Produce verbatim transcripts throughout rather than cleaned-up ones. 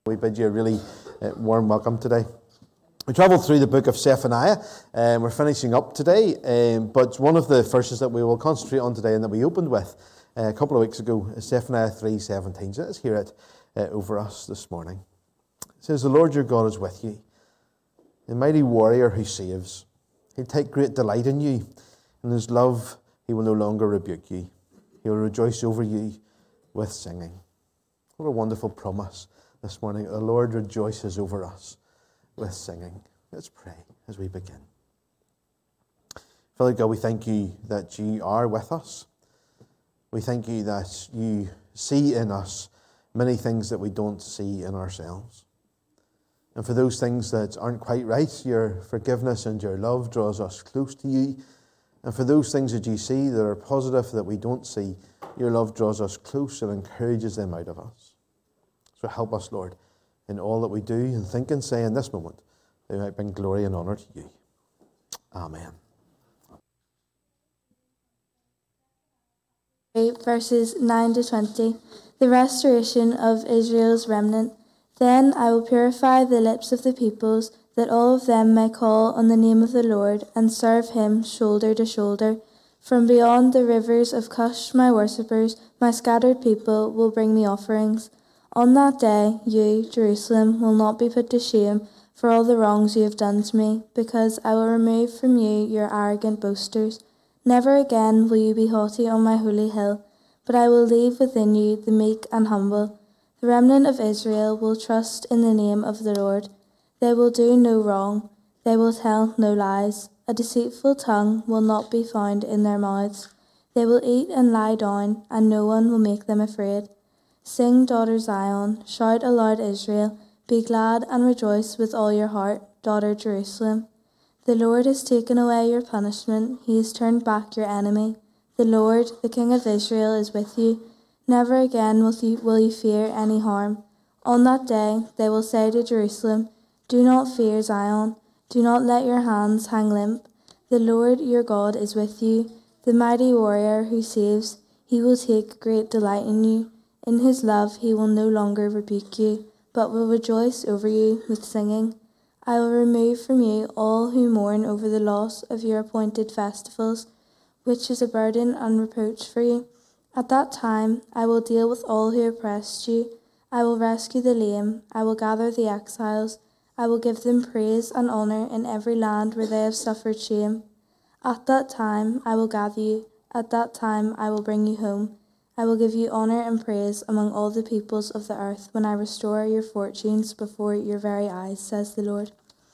We bid you a really uh, warm welcome today. We travelled through the book of Zephaniah, and we're finishing up today, um, but one of the verses that we will concentrate on today and that we opened with uh, a couple of weeks ago is Zephaniah three seventeen. So let's hear it uh, over us this morning. It says, "The Lord your God is with you, the mighty warrior who saves. He'll take great delight in you. In his love he will no longer rebuke you. He will rejoice over you with singing." What a wonderful promise this morning. The Lord rejoices over us with singing. Let's pray as we begin. Father God, we thank you that you are with us. We thank you that you see in us many things that we don't see in ourselves. And for those things that aren't quite right, your forgiveness and your love draws us close to you. And for those things that you see that are positive that we don't see, your love draws us close and encourages them out of us. So help us, Lord, in all that we do and think and say in this moment, that we might bring glory and honour to you. Amen. Verses nine to twenty. The restoration of Israel's remnant. Then I will purify the lips of the peoples, that all of them may call on the name of the Lord, and serve him shoulder to shoulder. From beyond the rivers of Cush, my worshippers, my scattered people, will bring me offerings. On that day, you, Jerusalem, will not be put to shame for all the wrongs you have done to me, because I will remove from you your arrogant boasters. Never again will you be haughty on my holy hill, but I will leave within you the meek and humble. The remnant of Israel will trust in the name of the Lord. They will do no wrong. They will tell no lies. A deceitful tongue will not be found in their mouths. They will eat and lie down, and no one will make them afraid. Sing, daughter Zion, shout aloud, Israel. Be glad and rejoice with all your heart, daughter Jerusalem. The Lord has taken away your punishment. He has turned back your enemy. The Lord, the King of Israel, is with you. Never again will you, will you fear any harm. On that day they will say to Jerusalem, "Do not fear, Zion. Do not let your hands hang limp. The Lord your God is with you, the mighty warrior who saves. He will take great delight in you. In his love he will no longer rebuke you, but will rejoice over you with singing. I will remove from you all who mourn over the loss of your appointed festivals, which is a burden and reproach for you. At that time I will deal with all who oppressed you. I will rescue the lame. I will gather the exiles. I will give them praise and honour in every land where they have suffered shame. At that time I will gather you. At that time I will bring you home. I will give you honour and praise among all the peoples of the earth when I restore your fortunes before your very eyes, says the Lord."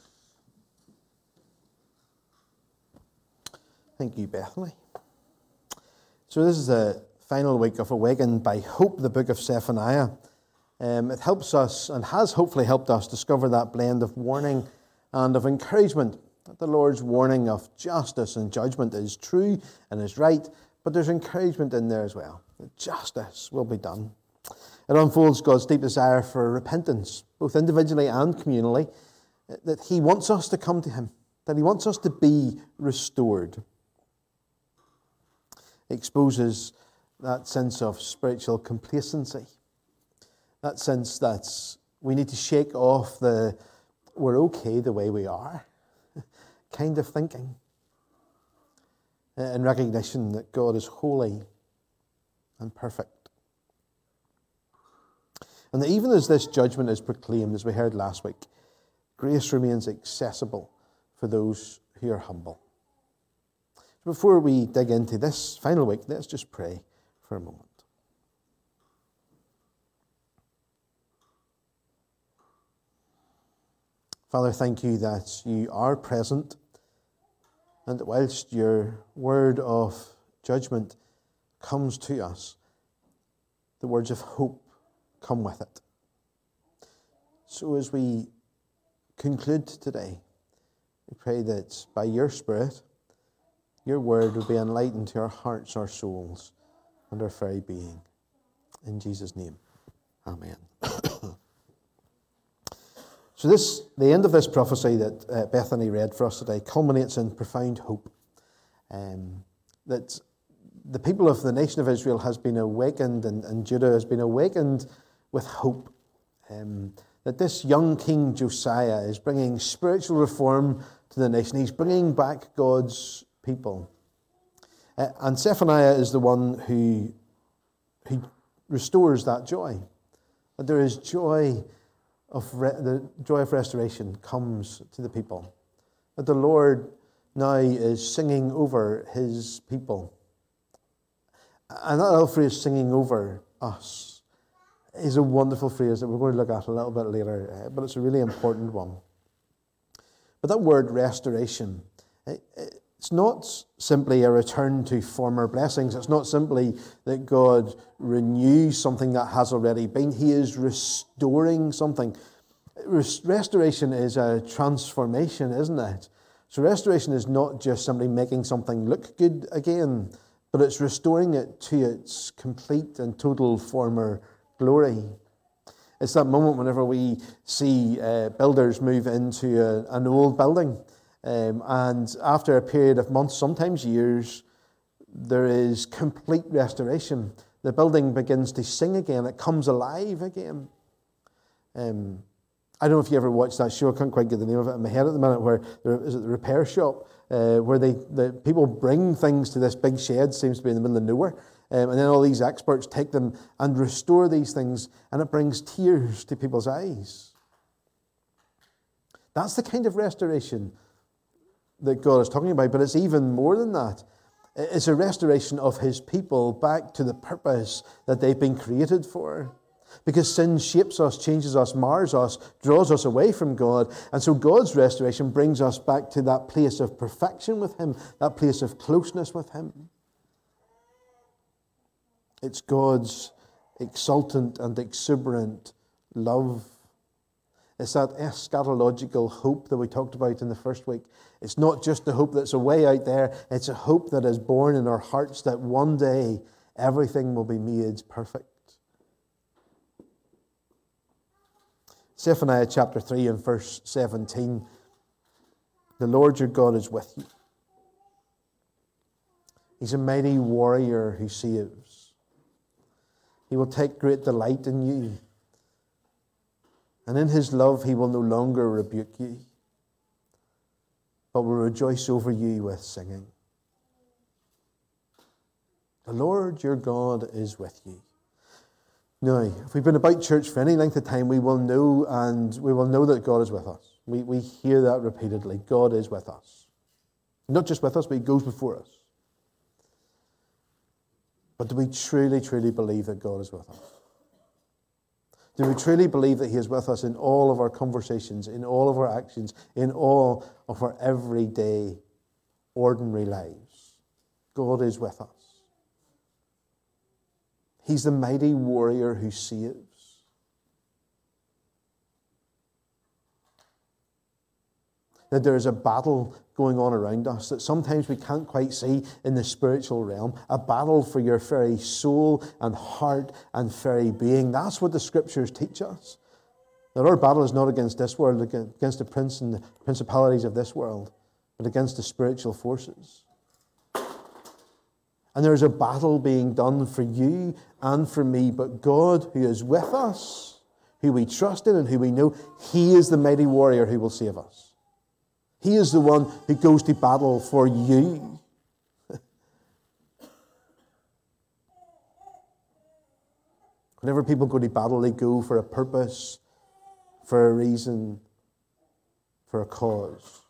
Thank you, Bethany. So this is the final week of Awakened by Hope, the book of Zephaniah. Um, it helps us, and has hopefully helped us, discover that blend of warning and of encouragement, that the Lord's warning of justice and judgment is true and is right, but there's encouragement in there as well, that justice will be done. It unfolds God's deep desire for repentance, both individually and communally, that he wants us to come to him, that he wants us to be restored. It exposes that sense of spiritual complacency, that sense that we need to shake off the "we're okay the way we are" kind of thinking, in recognition that God is holy and perfect. And that even as this judgment is proclaimed, as we heard last week, grace remains accessible for those who are humble. Before we dig into this final week, let's just pray for a moment. Father, thank you that you are present, and that whilst your word of judgment comes to us, the words of hope come with it. So as we conclude today, we pray that by your Spirit, your word will be enlightened to our hearts, our souls, and our very being. In Jesus' name, amen. So this, the end of this prophecy that uh, Bethany read for us today culminates in profound hope. Um, that the people of the nation of Israel has been awakened, and, and Judah has been awakened with hope. Um, that this young King Josiah is bringing spiritual reform to the nation. He's bringing back God's people. Uh, and Zephaniah is the one who, who restores that joy. That there is joy of re- the joy of restoration comes to the people. That the Lord now is singing over his people. And that little phrase, singing over us, is a wonderful phrase that we're going to look at a little bit later, but it's a really important one. But that word restoration, it's not simply a return to former blessings. It's not simply that God renews something that has already been. He is restoring something. Restoration is a transformation, isn't it? So restoration is not just simply making something look good again, but it's restoring it to its complete and total former glory. It's that moment whenever we see uh, builders move into a, an old building, um, and after a period of months, sometimes years, there is complete restoration. The building begins to sing again. It comes alive again. Um, I don't know if you ever watched that show. I can't quite get the name of it in my head at the minute. Where there is it the repair shop, uh, where they the people bring things to this big shed, seems to be in the middle of nowhere, um, and then all these experts take them and restore these things, and it brings tears to people's eyes. That's the kind of restoration that God is talking about, but it's even more than that. It's a restoration of his people back to the purpose that they've been created for. Because sin shapes us, changes us, mars us, draws us away from God. And so God's restoration brings us back to that place of perfection with him, that place of closeness with him. It's God's exultant and exuberant love. It's that eschatological hope that we talked about in the first week. It's not just a hope that's away out there. It's a hope that is born in our hearts that one day everything will be made perfect. Zephaniah chapter three and verse seventeen. The Lord your God is with you. He's a mighty warrior who saves. He will take great delight in you. And in his love he will no longer rebuke you, but will rejoice over you with singing. The Lord your God is with you. Now, if we've been about church for any length of time, we will know and we will know that God is with us. We, we hear that repeatedly. God is with us. Not just with us, but he goes before us. But do we truly, truly believe that God is with us? Do we truly believe that he is with us in all of our conversations, in all of our actions, in all of our everyday, ordinary lives? God is with us. He's the mighty warrior who saves. That there is a battle going on around us that sometimes we can't quite see in the spiritual realm. A battle for your very soul and heart and very being. That's what the scriptures teach us. That our battle is not against this world, against the prince and the principalities of this world, but against the spiritual forces. And there's a battle being done for you and for me. But God, who is with us, who we trust in and who we know, he is the mighty warrior who will save us. He is the one who goes to battle for you. Whenever people go to battle, they go for a purpose, for a reason, for a cause.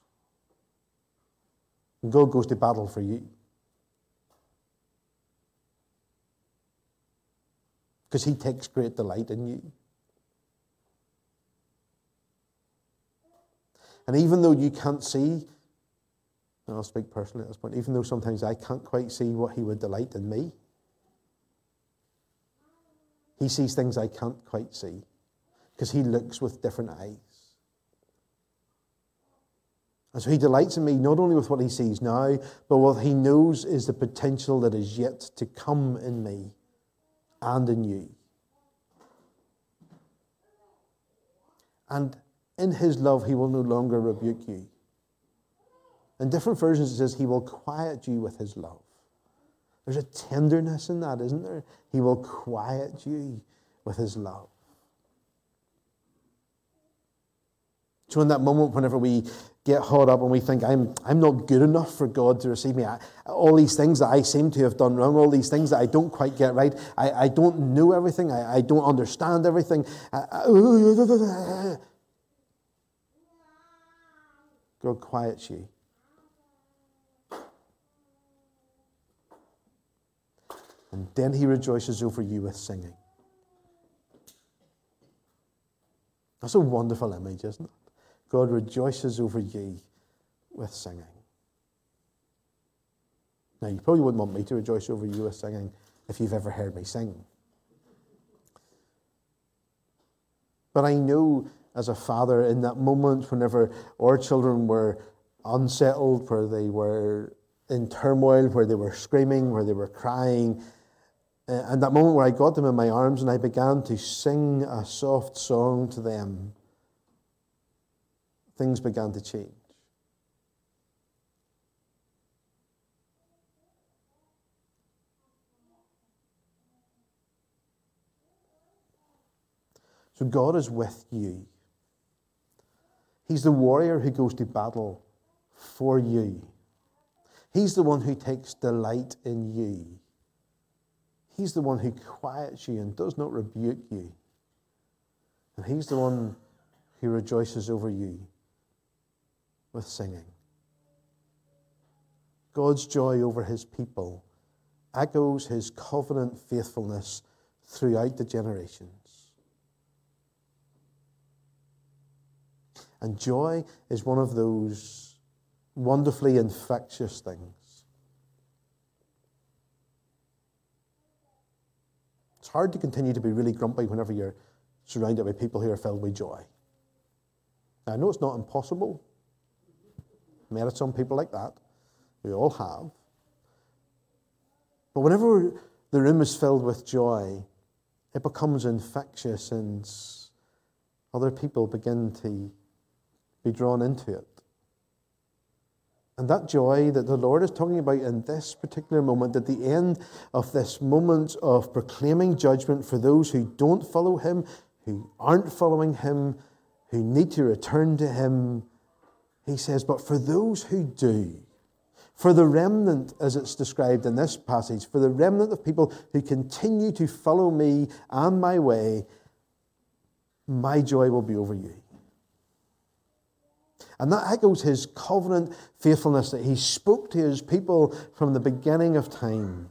And God goes to battle for you. Because he takes great delight in you. And even though you can't see, and I'll speak personally at this point, even though sometimes I can't quite see what he would delight in me, he sees things I can't quite see. Because he looks with different eyes. And so he delights in me not only with what he sees now, but what he knows is the potential that is yet to come in me. And in you. And in his love, he will no longer rebuke you. In different versions, it says he will quiet you with his love. There's a tenderness in that, isn't there? He will quiet you with his love. So in that moment, whenever we get caught up and we think, I'm, I'm not good enough for God to receive me, I, all these things that I seem to have done wrong, all these things that I don't quite get right, I, I don't know everything, I, I don't understand everything. I, I, God quiets you. And then he rejoices over you with singing. That's a wonderful image, isn't it? God rejoices over you with singing. Now, you probably wouldn't want me to rejoice over you with singing if you've ever heard me sing. But I know as a father, in that moment whenever our children were unsettled, where they were in turmoil, where they were screaming, where they were crying, uh, and that moment where I got them in my arms and I began to sing a soft song to them, things began to change. So God is with you. He's the warrior who goes to battle for you. He's the one who takes delight in you. He's the one who quiets you and does not rebuke you. And he's the one who rejoices over you with singing. God's joy over his people echoes his covenant faithfulness throughout the generations. And joy is one of those wonderfully infectious things. It's hard to continue to be really grumpy whenever you're surrounded by people who are filled with joy. Now, I know it's not impossible. I've met some people like that. We all have. But whenever the room is filled with joy, it becomes infectious and other people begin to be drawn into it. And that joy that the Lord is talking about in this particular moment, at the end of this moment of proclaiming judgment for those who don't follow him, who aren't following him, who need to return to him, he says, but for those who do, for the remnant, as it's described in this passage, for the remnant of people who continue to follow me and my way, my joy will be over you. And that echoes his covenant faithfulness that he spoke to his people from the beginning of time.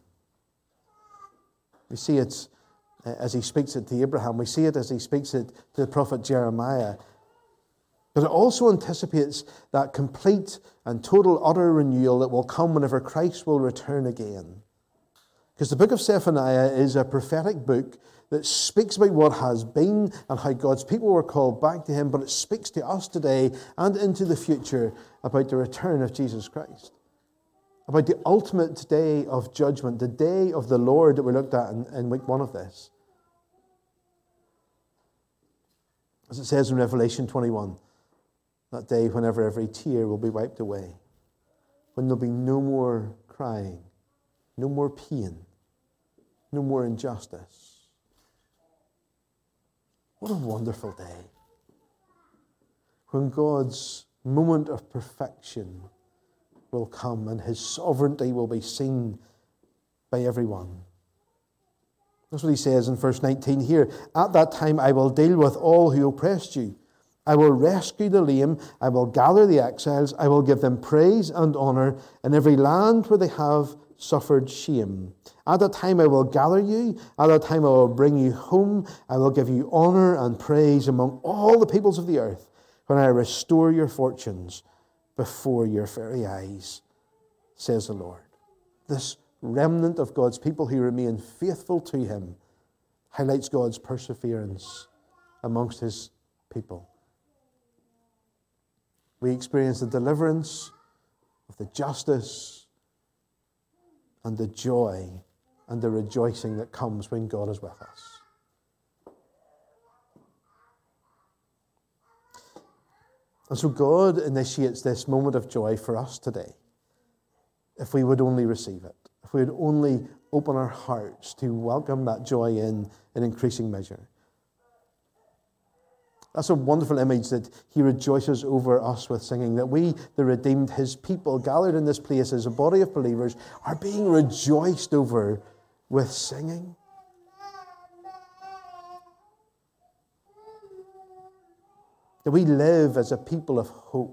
We see it as he speaks it to Abraham. We see it as he speaks it to the prophet Jeremiah. But it also anticipates that complete and total utter renewal that will come whenever Christ will return again. Because the book of Zephaniah is a prophetic book that speaks about what has been and how God's people were called back to him, but it speaks to us today and into the future about the return of Jesus Christ. About the ultimate day of judgment, the day of the Lord that we looked at in, in week one of this. As it says in Revelation twenty-one, that day whenever every tear will be wiped away, when there'll be no more crying, no more pain, no more injustice. What a wonderful day. When God's moment of perfection will come and his sovereignty will be seen by everyone. That's what he says in verse nineteen here. At that time I will deal with all who oppressed you. I will rescue the lame. I will gather the exiles. I will give them praise and honor in every land where they have suffered shame. At that time I will gather you. At that time I will bring you home. I will give you honor and praise among all the peoples of the earth when I restore your fortunes before your very eyes, says the Lord. This remnant of God's people who remain faithful to him highlights God's perseverance amongst his people. We experience the deliverance of the justice and the joy and the rejoicing that comes when God is with us. And so God initiates this moment of joy for us today, if we would only receive it, if we would only open our hearts to welcome that joy in in increasing measure. That's a wonderful image, that he rejoices over us with singing, that we, the redeemed, his people, gathered in this place as a body of believers, are being rejoiced over with singing. That we live as a people of hope.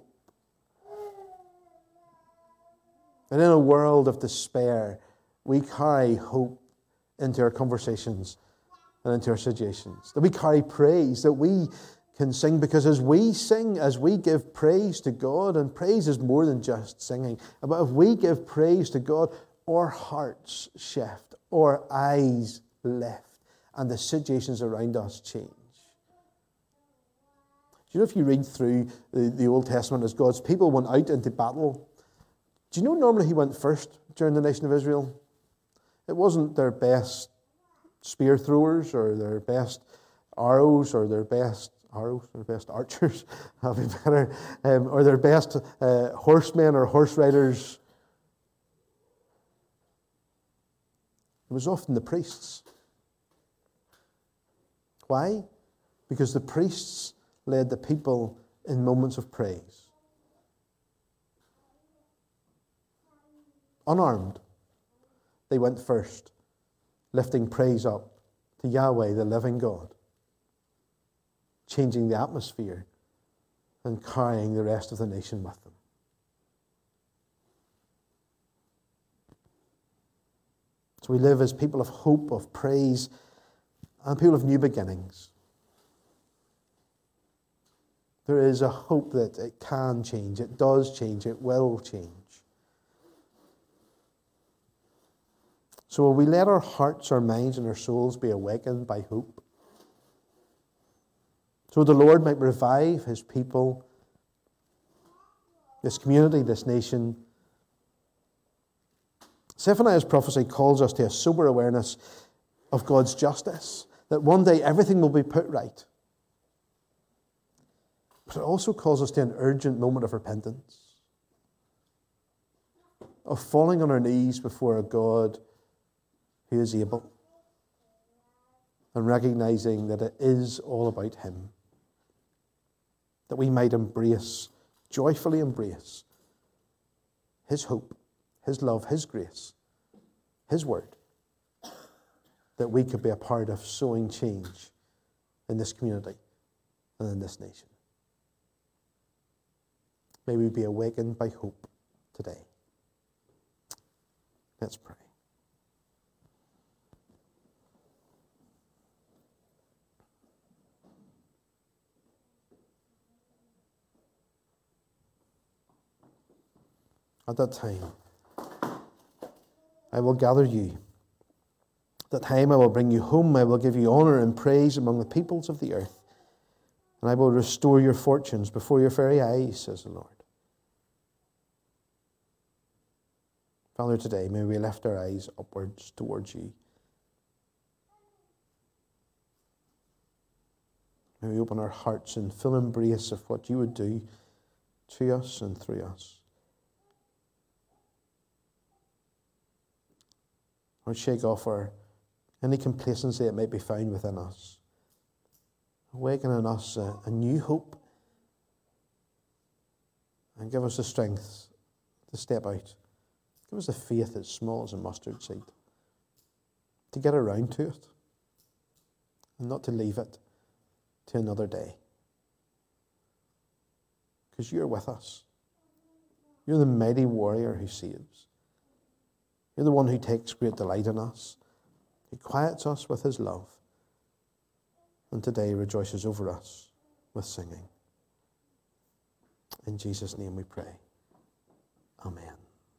And in a world of despair, we carry hope into our conversations and into our situations. That we carry praise, that we can sing, because as we sing, as we give praise to God, and praise is more than just singing, but if we give praise to God, our hearts shift, our eyes lift, and the situations around us change. Do you know, if you read through the, the Old Testament, as God's people went out into battle, do you know normally he went first during the nation of Israel? It wasn't their best spear throwers or their best arrows or their best arrows, their best archers, that'd be better, um, or their best uh, horsemen or horse riders. It was often the priests. Why? Because the priests led the people in moments of praise. Unarmed, they went first, lifting praise up to Yahweh, the living God, changing the atmosphere and carrying the rest of the nation with them. So we live as people of hope, of praise, and people of new beginnings. There is a hope that it can change, it does change, it will change. So will we let our hearts, our minds, and our souls be awakened by hope? So the Lord might revive his people, this community, this nation. Zephaniah's prophecy calls us to a sober awareness of God's justice, that one day everything will be put right. But it also calls us to an urgent moment of repentance, of falling on our knees before a God who is able, and recognizing that it is all about him, that we might embrace, joyfully embrace, his hope, his love, his grace, his word, that we could be a part of sowing change in this community and in this nation. May we be awakened by hope today. Let's pray. At that time, I will gather you. At that time, I will bring you home. I will give you honor and praise among the peoples of the earth. And I will restore your fortunes before your very eyes, says the Lord. Father, today, may we lift our eyes upwards towards you. May we open our hearts in full embrace of what you would do to us and through us. Lord, shake off our, any complacency that might be found within us. Awaken in us a, a new hope, and give us the strength to step out. Give us the faith that's small as a mustard seed, to get around to it, and not to leave it to another day. Because you're with us. You're the mighty warrior who saves. You're the one who takes great delight in us. He quiets us with his love, and today rejoices over us with singing. In Jesus' name we pray. Amen.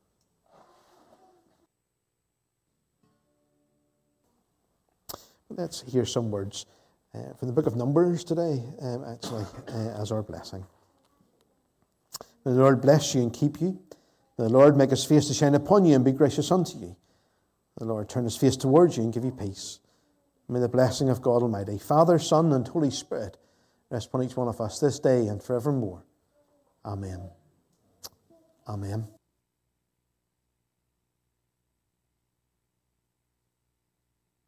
Let's hear some words uh, from the book of Numbers today, um, actually, uh, as our blessing. May the Lord bless you and keep you. May the Lord make his face to shine upon you and be gracious unto you. May the Lord turn his face towards you and give you peace. May the blessing of God Almighty, Father, Son, and Holy Spirit rest upon each one of us this day and forevermore. Amen. Amen.